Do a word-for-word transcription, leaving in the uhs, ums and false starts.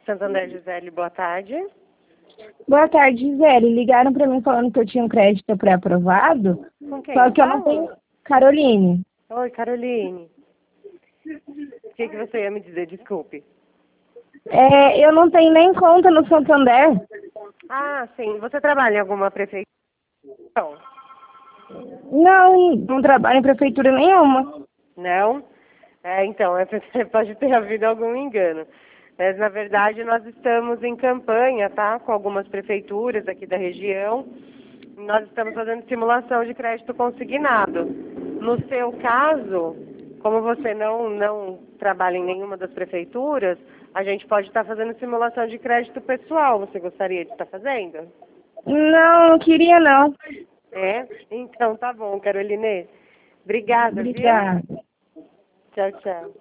Santander, Gisele, boa tarde. Boa tarde, Gisele. Ligaram para mim falando que eu tinha um crédito pré-aprovado, Com quem? só que eu Fala. não tenho... Caroline. Oi, Caroline. O que, que você ia me dizer? Desculpe. É, eu não tenho nem conta no Santander. Ah, sim. Você trabalha em alguma prefeitura? Não. Não, não trabalho em prefeitura nenhuma. Não? É, então, é, pode ter havido algum engano. Mas, na verdade, nós estamos em campanha, tá? Com algumas prefeituras aqui da região. Nós estamos fazendo simulação de crédito consignado. No seu caso, como você não, não trabalha em nenhuma das prefeituras, a gente pode estar fazendo simulação de crédito pessoal. Você gostaria de estar fazendo? Não, não queria não. É? Então, tá bom, Caroline. Obrigada, viu? Obrigada. Tchau, tchau.